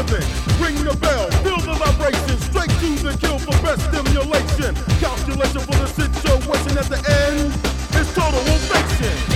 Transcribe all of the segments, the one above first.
11. Ring the bell, feel the vibration. Straight to the kill for best stimulation. Calculation for the situation at the end is total ovation.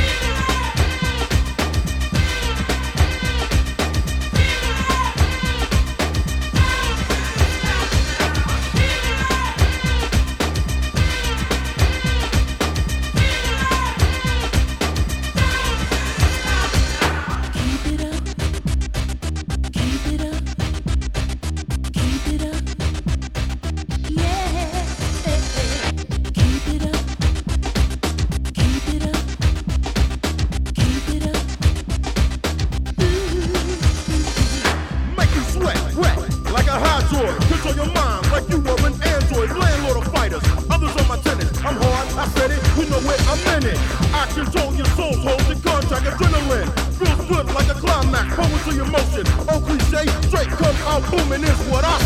Control your mind like you were an android. Landlord of fighters, others on my tennis. I'm hard, I said it, you know it, I'm in it. I control your soul, hold your contract, adrenaline. Feels good like a climax, poetry emotion. Oh cliche, straight come out booming is what I